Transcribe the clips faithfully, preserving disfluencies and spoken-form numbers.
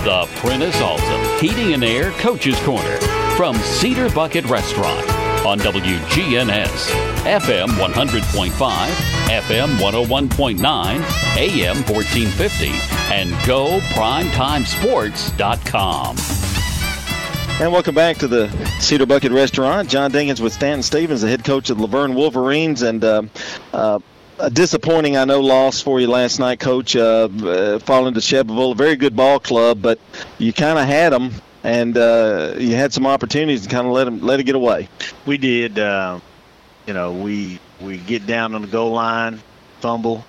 The Prentice Alsop Heating and Air Coach's Corner from Cedar Bucket Restaurant on W G N S, F M one hundred point five, F M one oh one point nine, A M fourteen fifty, and go primetime sports dot com. And welcome back to the Cedar Bucket Restaurant. John Dinkins with Stanton Stevens, the head coach of the Laverne Wolverines. And uh, uh, a disappointing, I know, loss for you last night, Coach, uh, uh, falling to Shelbyville. A very good ball club, but you kind of had them, and uh, you had some opportunities to kind of let them let it get away. We did. Uh, you know, we we get down on the goal line, fumble,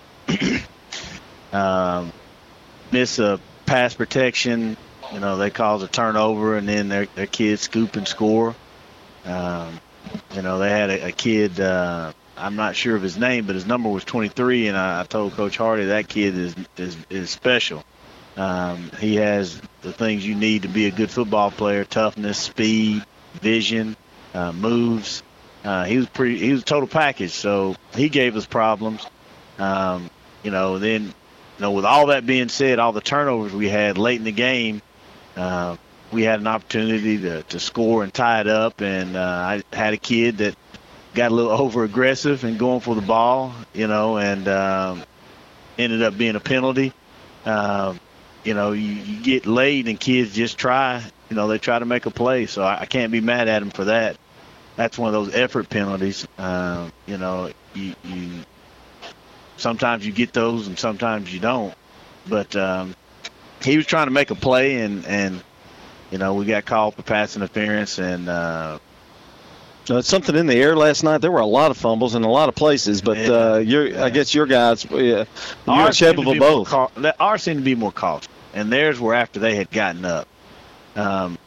um, miss a pass protection. You know, they cause a turnover, and then their their kids scoop and score. Um, you know, they had a, a kid. Uh, I'm not sure of his name, but his number was twenty-three, and I, I told Coach Hardy that kid is is, is special. Um, he has the things you need to be a good football player: toughness, speed, vision, uh, moves. Uh, he was pretty. He was a total package. So he gave us problems. Um, you know, then you know, with all that being said, all the turnovers we had late in the game. Uh, we had an opportunity to, to score and tie it up, and uh, I had a kid that got a little over-aggressive and going for the ball, you know, and um, ended up being a penalty. Uh, you know, you, you get late and kids just try, you know, they try to make a play, so I, I can't be mad at them for that. That's one of those effort penalties. Uh, you know, you, you sometimes you get those and sometimes you don't, but um, he was trying to make a play, and, and you know, we got called for pass interference. And uh, uh, something in the air last night. There were a lot of fumbles in a lot of places, but yeah, uh, your, yeah. I guess your guys, uh, you and Shelbyville both. Ca- ours seemed to be more cautious, and theirs were after they had gotten up. Um,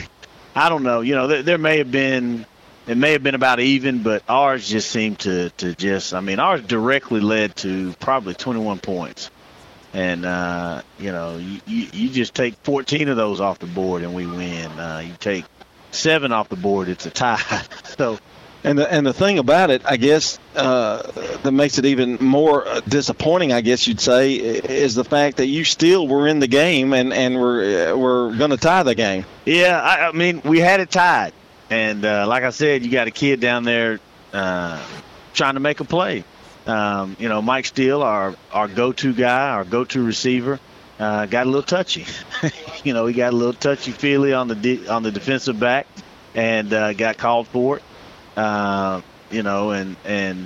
I don't know. You know, there, there may have been – it may have been about even, but ours just seemed to, to just – I mean, ours directly led to probably twenty-one points. And, uh, you know, you, you, you just take fourteen of those off the board and we win. Uh, you take seven off the board, it's a tie. so, and the and the thing about it, I guess, uh, that makes it even more disappointing, I guess you'd say, is the fact that you still were in the game and, and were, were going to tie the game. Yeah, I, I mean, we had it tied. And uh, like I said, you got a kid down there uh, trying to make a play. Um, you know, Mike Steele, our, our go-to guy, our go-to receiver, uh, got a little touchy. you know, he got a little touchy-feely on the de- on the defensive back and uh, got called for it. Uh, you know, and and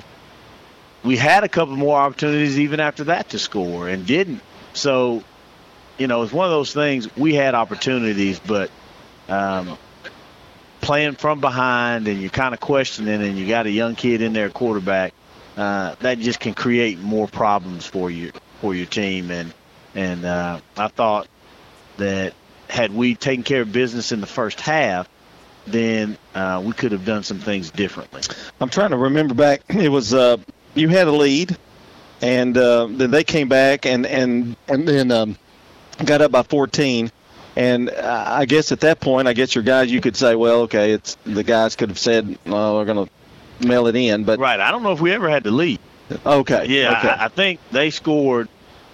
we had a couple more opportunities even after that to score and didn't. So, you know, it's one of those things. We had opportunities, but um, playing from behind and you're kind of questioning, and you got a young kid in there, quarterback. Uh, that just can create more problems for you for your team, and and uh, I thought that had we taken care of business in the first half, then uh, we could have done some things differently. I'm trying to remember back. It was uh, you had a lead, and uh, then they came back and and and then um, got up by fourteen. And uh, I guess at that point, I guess your guys, you could say, well, okay, it's the guys could have said, well, we're going to mail it in, but right. I don't know if we ever had the lead. Okay. Yeah, okay. I, I think they scored,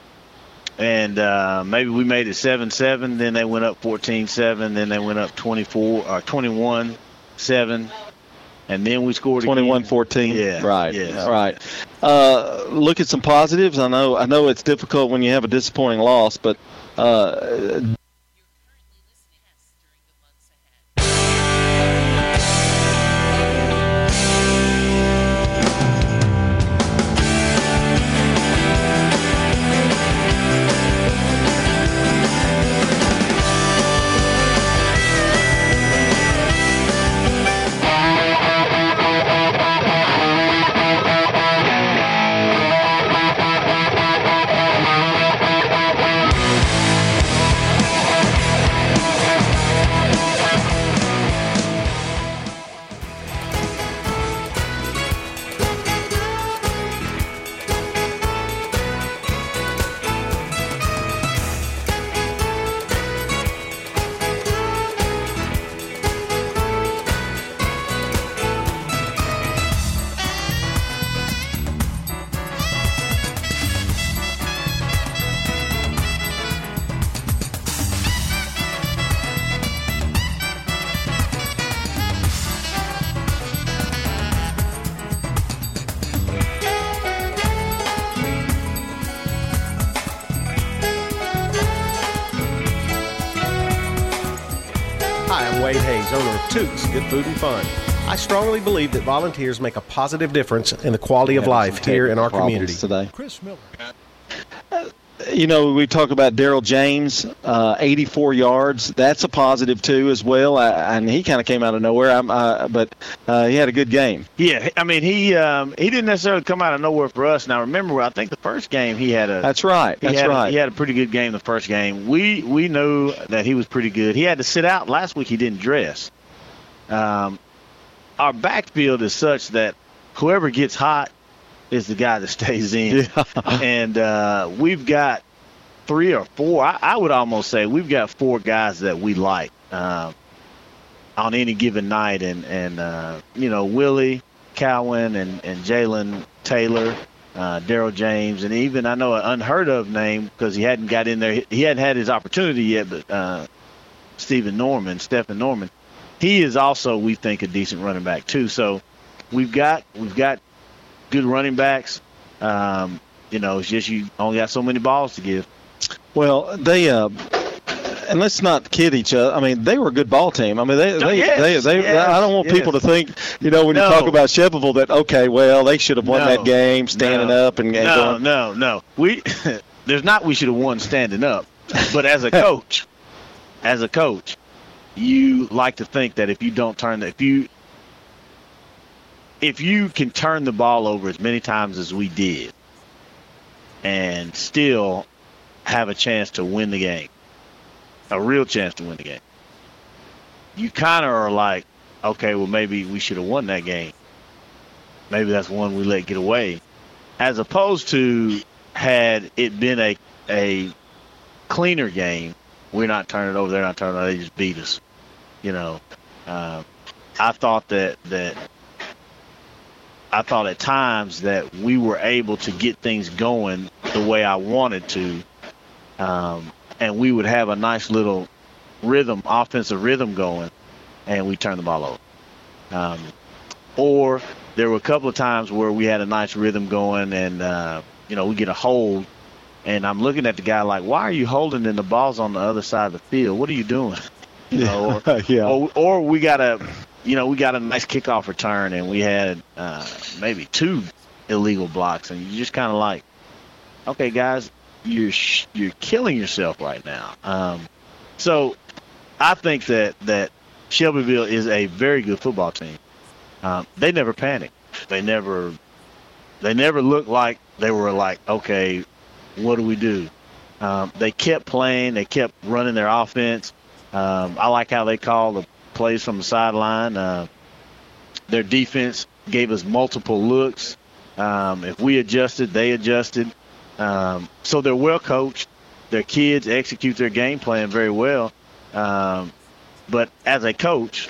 and uh, maybe we made it seven seven. Then they went up fourteen seven. Then they went up twenty-four or twenty-one seven, and then we scored twenty-one fourteen. Yeah. Right. Yeah. Right. Uh, look at some positives. I know. I know it's difficult when you have a disappointing loss, but. Uh, Hi, I'm Wade Hayes, owner of Toots Good Food and Fun. I strongly believe that volunteers make a positive difference in the quality of life here in our community. Today. Chris Miller. You know, we talk about Daryl James, uh, eighty-four yards. That's a positive, too, as well. I, and he kind of came out of nowhere, I'm, uh, but uh, he had a good game. Yeah, I mean, he um, he didn't necessarily come out of nowhere for us. Now, remember, I think the first game he had a – That's right. That's he had, right. He had a pretty good game the first game. We we knew that he was pretty good. He had to sit out. Last week he didn't dress. Um, our backfield is such that whoever gets hot is the guy that stays in. Yeah. And uh, we've got three or four. I, I would almost say we've got four guys that we like uh, on any given night. And, and uh, you know, Willie Cowan and, and Jalen Taylor, uh, Daryl James, and even I know an unheard of name because he hadn't got in there. He hadn't had his opportunity yet, but uh, Stephen Norman, Stephen Norman, he is also, we think, a decent running back too. So we've got we've got good running backs. Um, you know, it's just you only got so many balls to give. Well, they uh, and let's not kid each other. I mean, they were a good ball team. I mean, they they yes, they, they yes, I don't want yes. people to think, you know, when No. you talk about Shelbyville that okay, well, they should have won No. that game standing No. up and, and no, going. no, no. We there's not we should have won standing up, but as a coach, as a coach, you like to think that if you don't turn the, if you if you can turn the ball over as many times as we did and still have a chance to win the game, a real chance to win the game, you kind of are like, okay, well, maybe we should have won that game. Maybe that's one we let get away. As opposed to had it been a a cleaner game, we're not turning it over, they're not turning it over, they just beat us. You know, uh, I thought that that I thought at times that we were able to get things going the way I wanted to, um, and we would have a nice little rhythm, offensive rhythm going, and we turned the ball over. Um, or there were a couple of times where we had a nice rhythm going, and uh, you know, we get a hold, and I'm looking at the guy like, why are you holding and the ball's on the other side of the field? What are you doing? You know, or, yeah. or, or we got a, you know, we got a nice kickoff return, and we had uh, maybe two illegal blocks, and you just kind of like, okay, guys, you're sh- you're killing yourself right now. Um, so I think that that Shelbyville is a very good football team. Um, they never panicked. They never they never looked like they were like, okay, what do we do? Um, they kept playing. They kept running their offense. Um, I like how they call the plays from the sideline. Uh, their defense gave us multiple looks. Um, if we adjusted, they adjusted. Um, so they're well coached. Their kids execute their game plan very well. Um, but as a coach,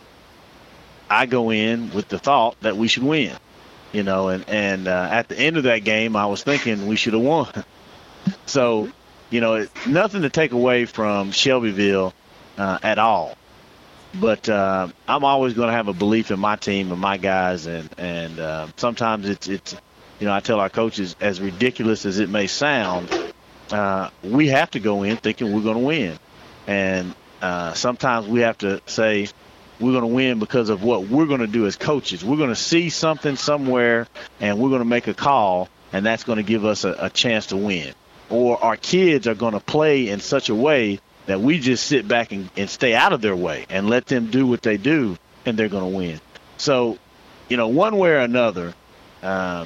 I go in with the thought that we should win. You know, and, and uh, at the end of that game, I was thinking we should have won. So, you know, it, nothing to take away from Shelbyville uh, at all. But uh, I'm always going to have a belief in my team and my guys, and and uh, sometimes it's it's you know, I tell our coaches, as ridiculous as it may sound, uh, we have to go in thinking we're going to win, and uh, sometimes we have to say we're going to win because of what we're going to do as coaches. We're going to see something somewhere, and we're going to make a call, and that's going to give us a, a chance to win. Or our kids are going to play in such a way that we just sit back and, and stay out of their way and let them do what they do, and they're going to win. So, you know, one way or another, uh,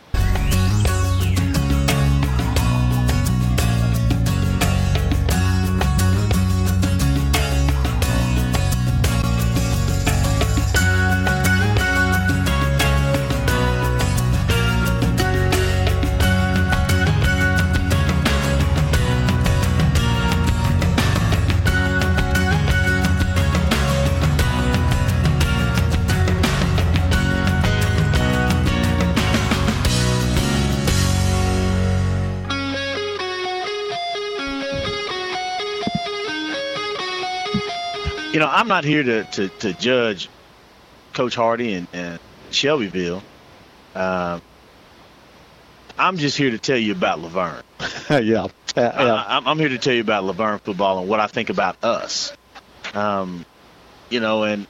you know, I'm not here to, to, to judge Coach Hardy and, and Shelbyville. Uh, I'm just here to tell you about Laverne. yeah. Uh, yeah. I, I'm, I'm here to tell you about Laverne football and what I think about us. Um, you know, and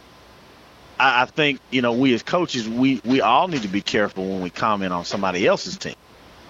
I, I think, you know, we as coaches, we, we all need to be careful when we comment on somebody else's team.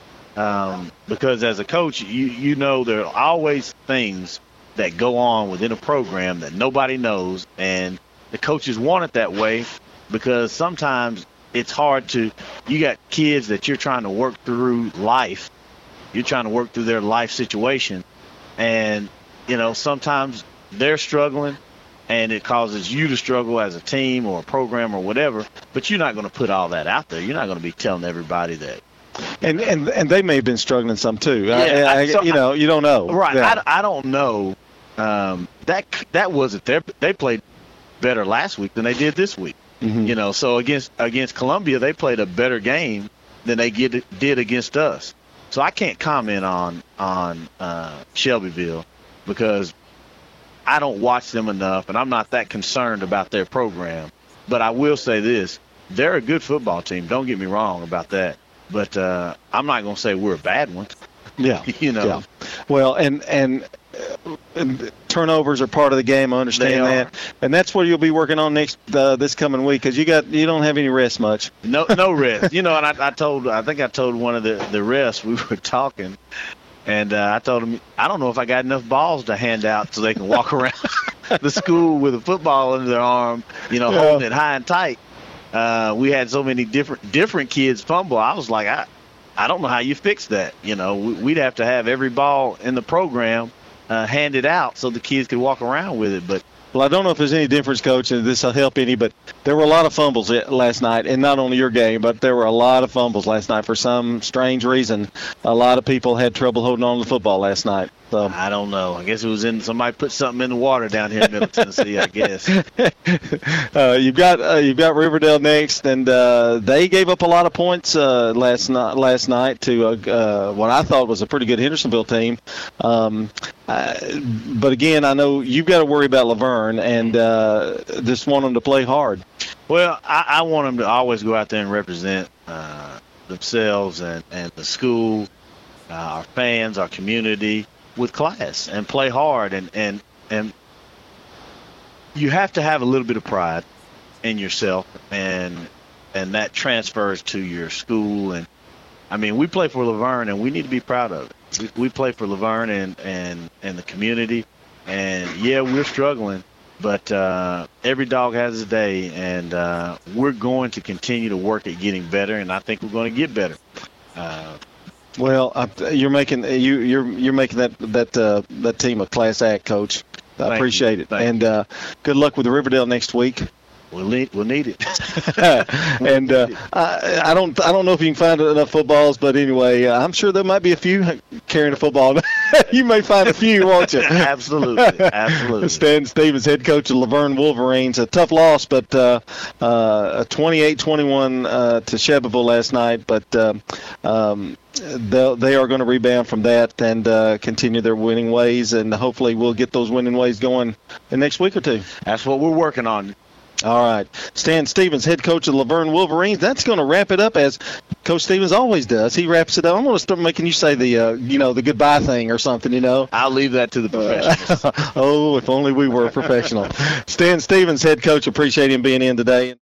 Um, because as a coach, you, you know there are always things that go on within a program that nobody knows, and the coaches want it that way because sometimes it's hard to – you got kids that you're trying to work through life. You're trying to work through their life situation, and, you know, sometimes they're struggling, and it causes you to struggle as a team or a program or whatever, but you're not going to put all that out there. You're not going to be telling everybody that. And and and they may have been struggling some too. Yeah, I, I, so you know, you don't know. Right. Yeah. I, I don't know. Um, that that wasn't their. They played better last week than they did this week. Mm-hmm. You know, so against against Columbia, they played a better game than they get, did against us. So I can't comment on on uh, Shelbyville because I don't watch them enough, and I'm not that concerned about their program. But I will say this: they're a good football team. Don't get me wrong about that. But uh, I'm not going to say we're a bad one. Yeah. You know. Yeah. Well, and, and and turnovers are part of the game. I understand that, and that's what you'll be working on next uh, this coming week because you got you don't have any rest much. No, no rest. You know, and I, I told I think I told one of the the refs we were talking, and uh, I told him I don't know if I got enough balls to hand out so they can walk around the school with a football under their arm, you know, Yeah. holding it high and tight. Uh, we had so many different different kids fumble. I was like, I, I don't know how you fix that. You know, we, we'd have to have every ball in the program uh, handed out so the kids could walk around with it. But Well, I don't know if there's any difference, Coach, and this will help any, but there were a lot of fumbles last night, and not only your game, but there were a lot of fumbles last night for some strange reason. A lot of people had trouble holding on to the football last night. So I don't know. I guess it was in somebody put something in the water down here in Middle Tennessee, I guess. uh, you've got uh, you've got Riverdale next, and uh, they gave up a lot of points uh, last night. Last night to uh, uh, what I thought was a pretty good Hendersonville team. Um, uh, but again, I know you've got to worry about Laverne, and uh, just want them to play hard. Well, I, I want them to always go out there and represent uh, themselves and, and the school, uh, our fans, our community, with class and play hard. And, and, and you have to have a little bit of pride in yourself, and and that transfers to your school. And, I mean, we play for Laverne, and we need to be proud of it. We, we play for Laverne and, and, and the community. And, yeah, we're struggling. But uh, every dog has his day, and uh, we're going to continue to work at getting better, and I think we're going to get better. Uh, Well, uh, you're making you you're you're making that that uh, that team a class act, Coach. I Thank appreciate you. it, Thank and uh, good luck with the Riverdale next week. we'll need we'll need it. and uh, I, I don't I don't know if you can find enough footballs, but anyway, uh, I'm sure there might be a few carrying a football. You may find a few, won't you? Absolutely, absolutely. Stan Stevens, head coach of Laverne Wolverines. A tough loss, but uh, uh, a twenty-eight twenty-one uh, to Shelbyville last night. But uh, um, they are going to rebound from that and uh, continue their winning ways, and hopefully we'll get those winning ways going the next week or two. That's what we're working on. All right. Stan Stevens, head coach of Laverne Wolverines. That's going to wrap it up as Coach Stevens always does. He wraps it up. I'm going to start making you say the, uh, you know, the goodbye thing or something, you know. I'll leave that to the professionals. Oh, if only we were a professional. Stan Stevens, head coach, appreciate him being in today.